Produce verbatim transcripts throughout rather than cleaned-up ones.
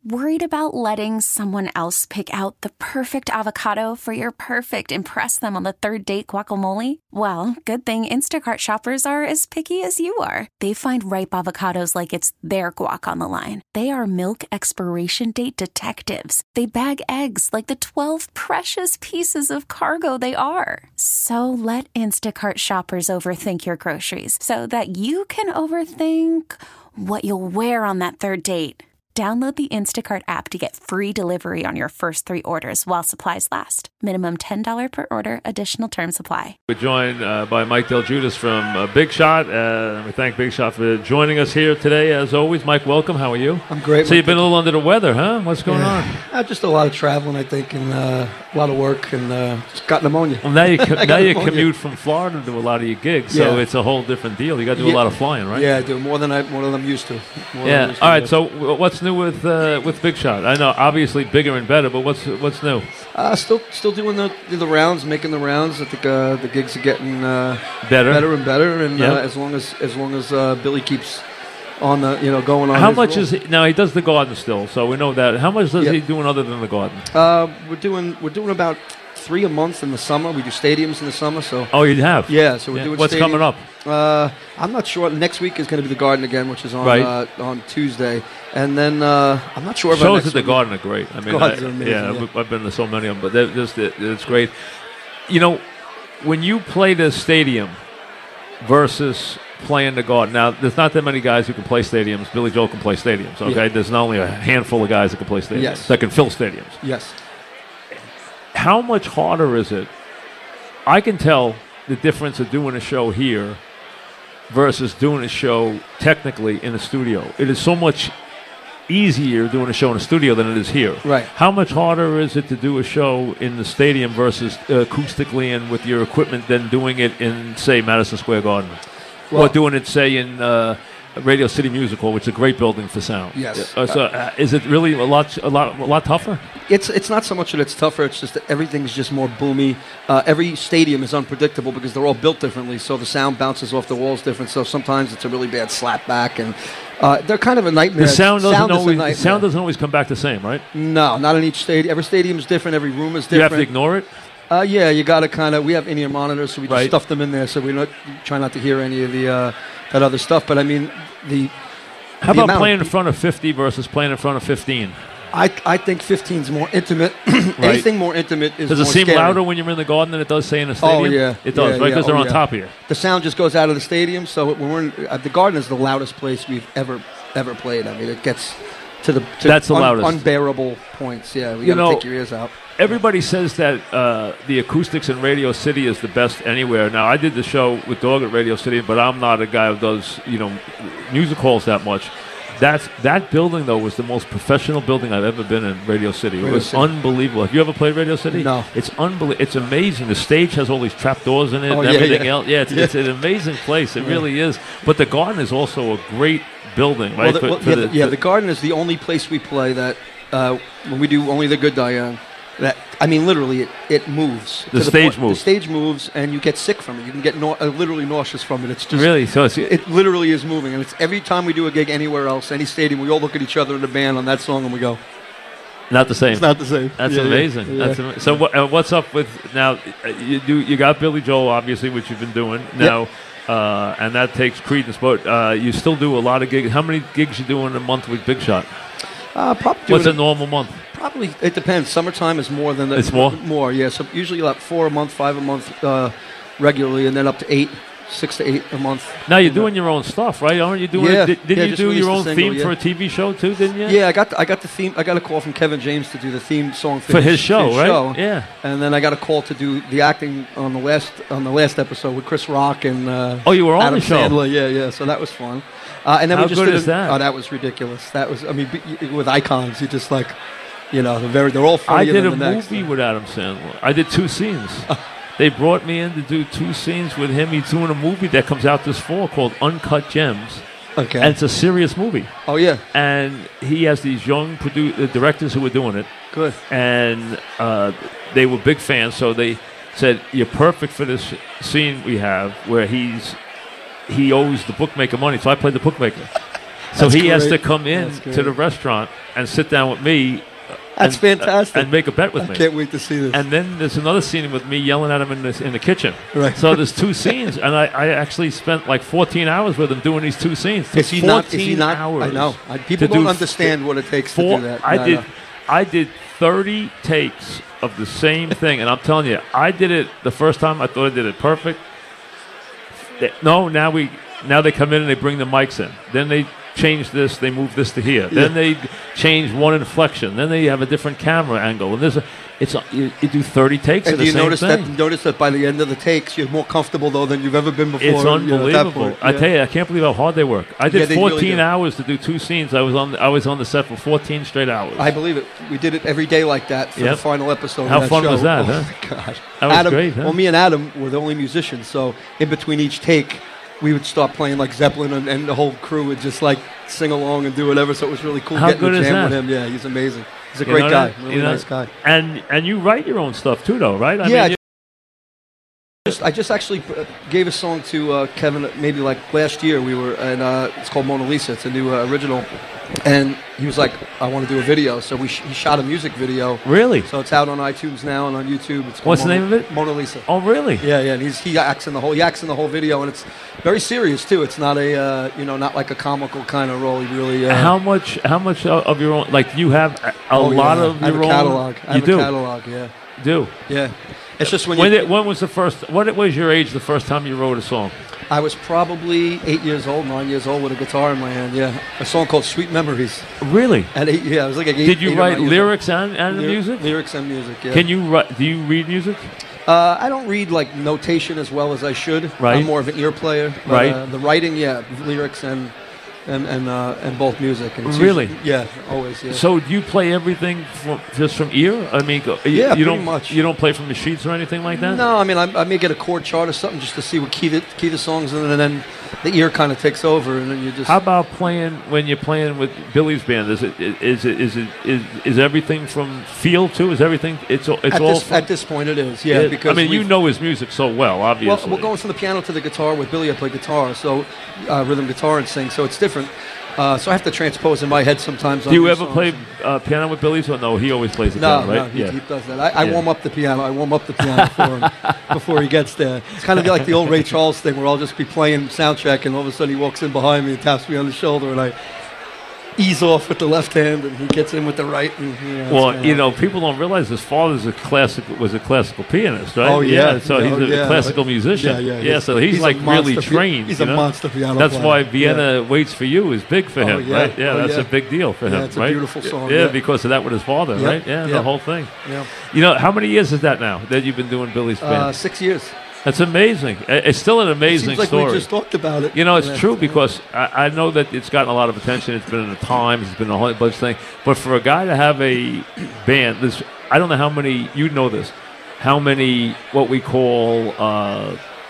Worried about letting someone else pick out the perfect avocado for your perfect impress them on the third date guacamole? Well, good thing Instacart shoppers are as picky as you are. They find ripe avocados like it's their guac on the line. They are milk expiration date detectives. They bag eggs like the twelve precious pieces of cargo they are. So let Instacart shoppers overthink your groceries so that you can overthink what you'll wear on that third date. Download the Instacart app to get free delivery on your first three orders while supplies last. Minimum ten dollars per order. Additional terms apply. We're joined uh, by Mike DelGiudice from uh, Big Shot. Uh, we thank Big Shot for joining us here today, as always. Mike, welcome. How are you? I'm great. So you've been a little under the weather, huh? What's going yeah. on? Uh, just a lot of traveling, I think, and uh, a lot of work, and uh, just got pneumonia. Well, now you, co- now you commute from Florida to a lot of your gigs, so yeah. it's a whole different deal. You got to do yeah. a lot of flying, right? Yeah, I do. More than, I, more than I'm used to. More yeah. Used All to right, do. so w- what's new with... Uh, with Big Shot? I know, obviously bigger and better, but what's what's new? Uh, still, still doing the the rounds, making the rounds. I think uh, the gigs are getting uh, better, better and better. And yep. uh, as long as as long as uh, Billy keeps on the you know going on. How his much roll. is he, now? He does the Garden still, so we know that. How much does yep. he doing other than the Garden? Uh, we're doing we're doing about three a month in the summer. We do stadiums in the summer. So oh, you have yeah. So we're yeah. doing. What's stadium. coming up? Uh, I'm not sure. Next week is going to be the Garden again, which is on right. uh, on Tuesday, and then uh, I'm not sure about shows next at the week. Garden are great. I mean, I, amazing, yeah, yeah, I've been to so many of them, but they're just it's great. You know, when you play the stadium versus playing the Garden. Now, there's not that many guys who can play stadiums. Billy Joel can play stadiums. Okay, yeah. There's not only a handful of guys that can play stadiums yes. that can fill stadiums. Yes. How much harder is it? I can tell the difference of doing a show here versus doing a show technically in a studio. It is so much easier doing a show in a studio than it is here. Right. How much harder is it to do a show in the stadium versus uh, acoustically and with your equipment than doing it in, say, Madison Square Garden? Well, or doing it, say, in uh, Radio City Music Hall, which is a great building for sound. Yes. Uh, so, uh, is it really a lot, a lot, a lot tougher? It's it's not so much that it's tougher. It's just that everything's just more boomy. Uh, every stadium is unpredictable because they're all built differently. So the sound bounces off the walls different. So sometimes it's a really bad slap back, and uh, they're kind of a nightmare. The sound doesn't sound always the sound doesn't always come back the same, right? No, not in each stadium. Every stadium is different. Every room is different. You have to ignore it. Uh, yeah, you got to kind of. We have in-ear monitors, so we just right. stuff them in there, so we not try not to hear any of the uh, that other stuff. But I mean, the how the about playing in front of fifty versus playing in front of fifteen? I I think fifteen is more intimate. right. Anything more intimate is Does more it seem scary. louder when you're in the Garden than it does, say, in a stadium? Oh yeah, it does, yeah, right? Because yeah. they're oh, on yeah. top of you. The sound just goes out of the stadium. So when we're in, uh, the Garden is the loudest place we've ever ever played. I mean, it gets to the to that's the un- loudest, unbearable points. Yeah, we you got know, to take your ears out. Everybody says that uh, the acoustics in Radio City is the best anywhere. Now, I did the show with Dog at Radio City, but I'm not a guy who does, you know, music halls that much. That's, that building, though, was the most professional building I've ever been in, Radio City. Radio it was City. unbelievable. Have you ever played Radio City? No. It's unbelievable. It's amazing. The stage has all these trapdoors in it oh, and yeah, everything yeah. else. Yeah, it's, yeah, it's an amazing place. It yeah. really is. But the Garden is also a great building, right? Well, the, for, well, for yeah, the, the, yeah, the Garden is the only place we play that uh, when we do Only the Good Die Young. That I mean, literally, it, it moves. The to stage the, moves. The stage moves, and you get sick from it. You can get no, uh, literally nauseous from it. It's just really so. It's, it literally is moving, and it's every time we do a gig anywhere else, any stadium, we all look at each other in the band on that song, and we go, not the same. It's not the same. That's yeah, amazing. Yeah. That's ama- so. What, uh, what's up with now? Uh, you do you got Billy Joel, obviously, which you've been doing now, yep. uh, and that takes credence. But uh, you still do a lot of gigs. How many gigs you do in a month with Big Shot? Uh, probably. What's a it, normal month? Probably it depends. Summertime is more than the, it's more. More, yeah. So usually like four a month, five a month, uh, regularly, and then up to eight. Six to eight a month. Now you're doing your own stuff, right? Aren't you doing? Yeah, Did, didn't yeah, you just do your own single, theme yeah. for a T V show too? Didn't you? Yeah, I got the, I got the theme. I got a call from Kevin James to do the theme song for, for his, his show, his right? Show. Yeah. And then I got a call to do the acting on the last on the last episode with Chris Rock and. Uh, oh, you were on Adam the show. Sandler. Yeah, yeah. So that was fun. Uh, and then How we just good did is a, that? Oh, that was ridiculous. That was. I mean, with icons, you just like, you know, they're very. They're all I funnier did than a the next. movie with Adam Sandler. I did two scenes. They brought me in to do two scenes with him. He's doing a movie that comes out this fall called Uncut Gems. Okay. And it's a serious movie. Oh, yeah. And he has these young produ- uh, directors who were doing it. Good. And uh, they were big fans, so they said, you're perfect for this scene we have where he's he owes the bookmaker money. So I played the bookmaker. So That's he has to great. come in That's to great. the restaurant and sit down with me. That's and, fantastic. And make a bet with I me. can't wait to see this. And then there's another scene with me yelling at him in the, in the kitchen. Right. So there's two scenes, and I, I actually spent like fourteen hours with him doing these two scenes. Is he not? Is he fourteen not? hours I know. I, people to don't do understand what it takes four, to do that. I No, did. no. I did thirty takes of the same thing, and I'm telling you, I did it the first time. I thought I did it perfect. They- No, now we now they come in and they bring the mics in. Then they change this, they move this to here. Then they change one inflection. Then they have a different camera angle. And there's a, it's a, you, you do thirty takes And of do the you same notice thing. that? Notice that by the end of the takes, you're more comfortable though than you've ever been before. It's you know, at that unbelievable. point. I Yeah. tell you, I can't believe how hard they work. I Yeah, did they really fourteen do. hours to do two scenes. I was on. I was on the set for fourteen straight hours. I believe it. We did it every day like that for Yep. the final episode. How of that fun show. was that, Oh huh? my god! That was Adam, great, huh? Well, me and Adam were the only musicians, so in between each take, we would start playing like Zeppelin, and, and the whole crew would just like sing along and do whatever. So it was really cool How getting good to is jam that? with him. Yeah, he's amazing. He's a You great know guy. that? Really You know- nice guy. And and you write your own stuff too, though, right? I Yeah, mean, you- Just, I just actually uh, gave a song to uh, Kevin maybe like last year. We were and uh, it's called Mona Lisa. It's a new uh, original, and he was like, "I want to do a video." So we sh- he shot a music video. really? So it's out on iTunes now and on YouTube. It's called What's the Mona, name of it? Mona Lisa. Oh, really? Yeah, yeah. And he's he acts in the whole he acts in the whole video, and it's very serious too. It's not a uh, you know not like a comical kind of role. He really uh, How much? How much o- of your own? Like you have a, a oh, lot yeah. of I have your a own. catalog. I You have do. a catalog. Yeah, do. yeah. It's just when, When, you. did, when was the first? What was your age the first time you wrote a song? I was probably eight years old, nine years old, with a guitar in my hand. Yeah, a song called "Sweet Memories." Really? At eight, yeah, I was like eight. Did you eight or write nine years lyrics and, and old. the Lyri- music? Lyrics and music. Yeah. Can you write? Do you read music? Uh, I don't read like notation as well as I should. Right. I'm more of an ear player. But, Right. Uh, the writing, yeah, lyrics and and and uh, and both music. And it's Really? usually- yeah, always. Yeah. So do you play everything from, just from ear? I mean, go- you, Yeah, you pretty don't much. you don't play from the sheets or anything like that? No, I mean, I, I may get a chord chart or something just to see what key the, key the song's in, and then the ear kind of takes over, and then you just. How about playing when you're playing with Billy's band? Is it is it is it is, is everything from feel too? Is everything it's all it's at all this, from, at this point, it is. Yeah, it- because I mean you we've- know his music so well, Well, obviously. we're going from the piano to the guitar. With Billy, I play guitar, so uh, rhythm guitar and sing, so it's different. Uh, so I have to transpose in my head sometimes. Do on you new ever songs. play uh, piano with Billy's or no? He always plays the No, piano, right? no, he, yeah. he does that. I, I Yeah. warm up the piano. I warm up the piano for him before he gets there. It's kind of like the old Ray Charles thing, where I'll just be playing sound check, and all of a sudden he walks in behind me and taps me on the shoulder, and I ease off with the left hand, and he gets in with the right. And, you know, Well, it's kinda- you know, people don't realize his father's a classic was a classical pianist, right? Oh, yeah. so Yeah, he's a yeah. classical musician. Yeah, yeah, he's- so he's, he's a like really monster pi- trained. he's you a know? monster piano That's player. why Vienna Waits for You is big for Oh, him, yeah. right? Yeah, Oh, that's yeah. a big deal for Yeah, him, it's a right? beautiful song, Yeah, yeah. because of that with his father, Yep, right? Yeah, the yep. whole thing. Yeah. You know, how many years is that now that you've been doing Billy's band? Uh, six years. That's amazing. I- It's still an amazing Seems like story. we just talked about it. You know, it's Yeah. true because I, I know that it's gotten a lot of attention. It's been in the Times. It's been a whole bunch of things. But for a guy to have a band, this I don't know how many, you know this, how many what we call, uh,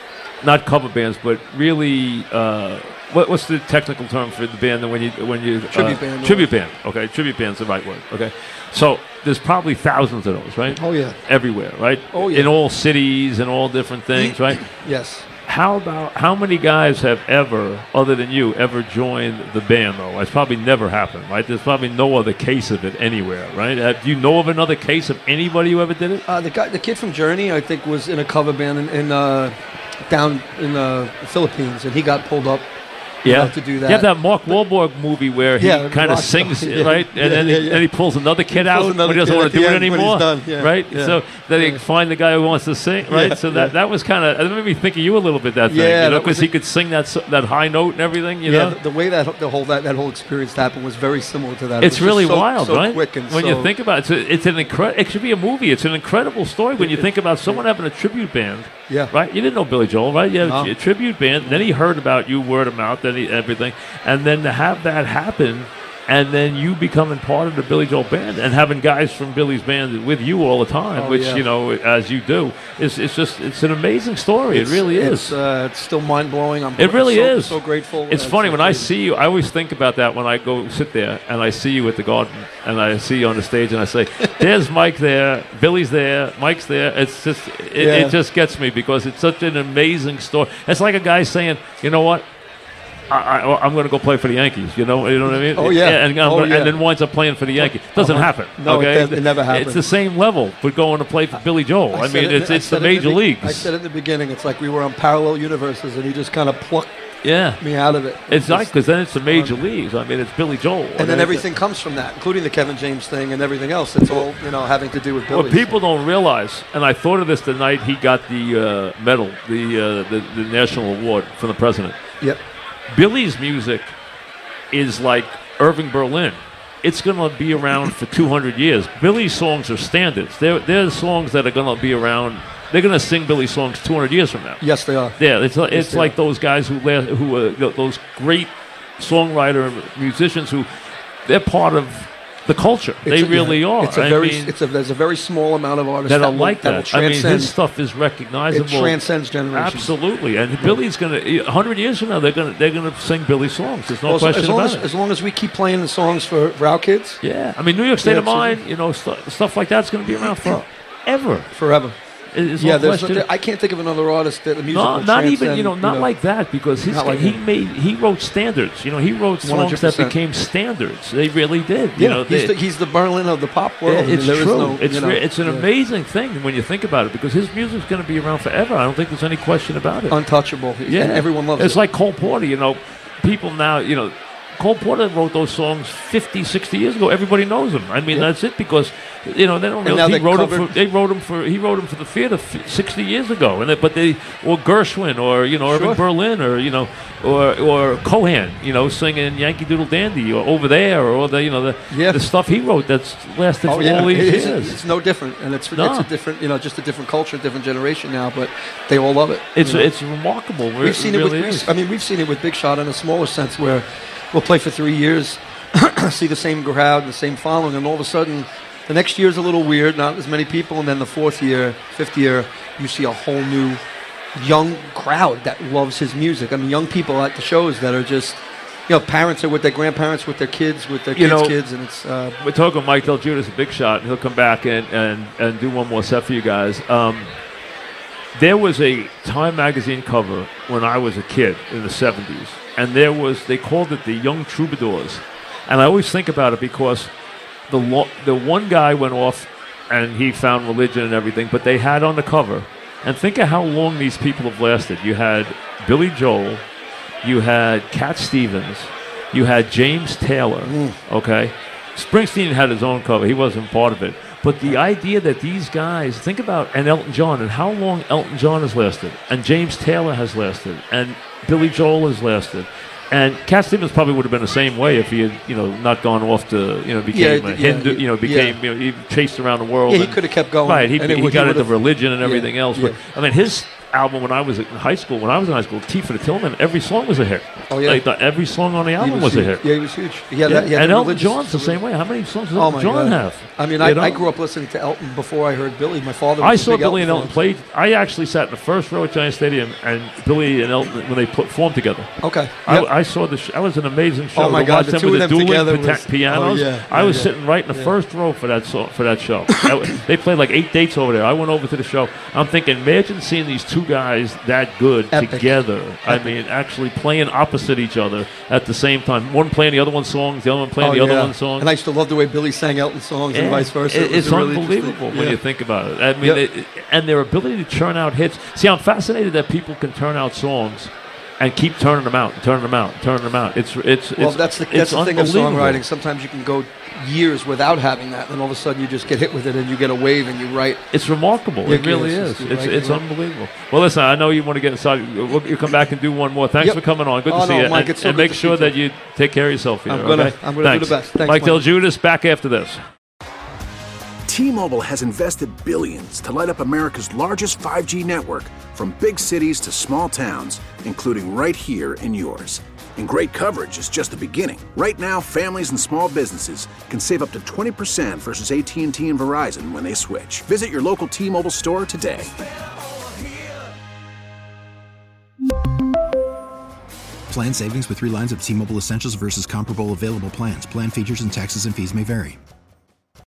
not cover bands, but really, uh, what, what's the technical term for the band that when you, when you, Tribute uh, band. Tribute band, okay. Tribute band's the right word, okay. So there's probably thousands of those, right? Oh, yeah. Everywhere, right? Oh, yeah. In all cities and all different things, right? Yes. How about how many guys have ever, other than you, ever joined the band though? It's probably never happened, right? There's probably no other case of it anywhere, right? Uh, do you know of another case of anybody who ever did it? Uh, the guy, the kid from Journey, I think, was in a cover band in, in uh, down in the Philippines, and he got pulled up. Yeah, to do that. You have that Mark Wahlberg movie where he Yeah, kind of Rock- sings, yeah, right? And yeah, then, yeah, he, yeah. then he pulls another kid pulls out another when he doesn't kid want at to do the it end when anymore, he's done, yeah, right? yeah. So then he Yeah. find the guy who wants to sing, right? Yeah, so that, yeah. that was kind of, that made me think of you a little bit, that thing, Yeah, you know, that was because he it. could sing that s- that high note and everything, you yeah, know? the, the way that the whole that, that whole experience happened was very similar to that. It It's was just really so- wild, so right? Quick and when so, you think about it, it's, a, it's an incredible. It should be a movie. It's an incredible story when you think about someone having a tribute band. Yeah. Right. You didn't know Billy Joel, right? You had No. a tribute band. Then he heard about you, word of mouth, then he, everything, and then to have that happen. And then you becoming part of the Billy Joel band and having guys from Billy's band with you all the time, Oh, which, yeah. you know, as you do, is it's just, it's an amazing story. It's- it really it's, is. Uh, it's still mind blowing. I'm It really so, is. So grateful. It's Uh, funny when I crazy. see you. I always think about that when I go sit there and I see you at the Garden and I see you on the stage and I say, "There's Mike there, Billy's there, Mike's there." It's just it, Yeah. it just gets me because it's such an amazing story. It's like a guy saying, "You know what? I, I, I'm going to go play for the Yankees. You know, you know what I mean? Oh yeah. And, and, oh, and yeah. then winds up playing for the Yankees. Doesn't uh-huh. happen. No, okay? it, it never happens. It's the same level for going to play for Billy Joel. I, I mean, it's it, it's the it major the, leagues. I said in the beginning, it's like we were on parallel universes, and he just kind of plucked yeah. me out of it. It's like because then it's the major leagues. I mean, it's Billy Joel, and then everything comes from that, including the Kevin James thing and everything else. It's all you know having to do with Billy. What people don't realize, and I thought of this the night he got the uh, medal, the, uh, the the national award from the president. Yep. Billy's music is like Irving Berlin. It's going to be around for two hundred years. Billy's songs are standards. They're, they're songs that are going to be around. They're going to sing Billy songs two hundred years from now. Yes, they are. Yeah, it's it's yes, like are. those guys who who uh, those great songwriter musicians who they're part of the culture. It's they a, really yeah, are. It's a I very mean, it's a there's a very small amount of artists that that are will, like that. that. will I mean, transcend. his stuff is recognizable. It transcends generations. Absolutely, and Billy's going to a hundred years from now they're going to they're going to sing Billy songs. There's no well, question as long about as, it. As long as we keep playing the songs for, for our kids, Yeah, I mean, New York State Yeah, of Mind, you know, stu- stuff like that's going to be around forever. forever. It's yeah, no there's question. no, I can't think of another artist that the music No, will not even transcend, you know, not know. like that because his Not like he him. made he wrote standards. You know, he wrote songs one hundred that percent. became standards. They really did. Yeah, You know, he's, they, the, he's the Berlin of the pop world. yeah, I mean, it's there is true. no, it's you know, re- it's an yeah. amazing thing when you think about it because his music's going to be around forever. I don't think there's any question about it. untouchable. Yeah, and everyone loves it's it. like Cole Porter. You know, people now. You know, Cole Porter wrote those songs fifty, sixty years ago. Everybody knows them. I mean, Yeah. that's it because you know they don't. And Know, now he they wrote them covered- for. They wrote them for. He wrote them for the theater f- sixty years ago, and they, but they or Gershwin or you know Irving Sure. Berlin or you know or or Cohan, you know, singing Yankee Doodle Dandy or Over There or the you know the Yeah. the stuff he wrote that's lasted Oh for yeah, all these it is, years. it's no different, and it's No. it's a different, you know, just a different culture, different generation now. But they all love it. It's you know? it's remarkable. We've seen it, really with. is. We've, I mean, we've seen it with Big Shot in a smaller sense, where we'll play for three years, see the same crowd, the same following, and all of a sudden, the next year's a little weird, not as many people, and then the fourth year, fifth year, you see a whole new young crowd that loves his music. I mean, young people at the shows that are just, you know, parents are with their grandparents, with their kids, with their You kids' know, kids, and it's. Uh, We're talking with Mike Del Judas, a Big Shot, and he'll come back and, and, and do one more set for you guys. Um, there was a Time magazine cover when I was a kid in the seventies, and there was, they called it the Young Troubadours. And I always think about it because the lo- the one guy went off and he found religion and everything, but they had on the cover, and think of how long these people have lasted. You had Billy Joel, you had Cat Stevens, you had James Taylor, okay? Springsteen had his own cover. He wasn't part of it. But the idea that these guys, think about, and Elton John, and how long Elton John has lasted, and James Taylor has lasted, and Billy Joel has lasted. And Cat Stevens probably would have been the same way if he had, you know, not gone off to, you know, became Yeah, a yeah, Hindu, yeah, you know, became, yeah. you know, he chased around the world. yeah, he and- could have kept going. Right, he, and it he would- got would into have- religion and yeah, everything else. But, yeah. I mean, his album when I was in high school, when I was in high school, Tea for the Tillman, every song was a hit. Oh, yeah. Like, the, every song on the He album was, a huge. hit. Yeah, he was huge. He had Yeah, that, he had and the Elton religious- John's the same way. How many songs does Oh Elton my John God. have? I mean, You I, know? I grew up listening to Elton before I heard Billy. My father was I a saw big Billy and Elton fan. play. I actually sat in the first row at Giant Stadium, and Billy and Elton when they performed together. Okay. I, Yep. I saw the. Sh- that was an amazing show. Oh, my to God, watch the them two with of the them dueling together pita- was- pianos. oh, yeah, I yeah, was yeah. sitting right in the Yeah. first row for that so- for that show. That was- they played like eight dates over there. I went over to the show. I'm thinking, imagine seeing these two guys that good Epic. together. I Epic. mean, actually playing opposite each other at the same time. One playing the other one's songs, the other one playing Oh, the other yeah. one's songs. And I used to love the way Billy sang Elton songs and Yeah. vice versa. It- It was it's really unbelievable interesting. when Yeah. you think about it. I mean, Yep. it, and their ability to churn out hits. See, I'm fascinated that people can turn out songs and keep turning them out, and turning them out, and turning them out. It's it's Well, it's, that's the, it's that's the thing of unbelievable. songwriting. Sometimes you can go years without having that, and all of a sudden you just get hit with it, and you get a wave, and you write. It's remarkable. Yeah, It really it's is. just It's right, it's right. unbelievable. Well, listen, I know you want to get inside. We'll, you come back and do one more. Thanks Yep. for coming on. Good Oh, to see no, you. Mike, and it's so and good make to see sure you, that too. you take care of yourself here. I'm gonna- okay? I'm gonna do Thanks. the best. Thanks, Mike Del Mike. Judas, back after this. T-Mobile has invested billions to light up America's largest five G network, from big cities to small towns, including right here in yours. And great coverage is just the beginning. Right now, families and small businesses can save up to twenty percent versus A T and T and Verizon when they switch. Visit your local T-Mobile store today. Plan savings with three lines of T-Mobile Essentials versus comparable available plans. Plan features and taxes and fees may vary.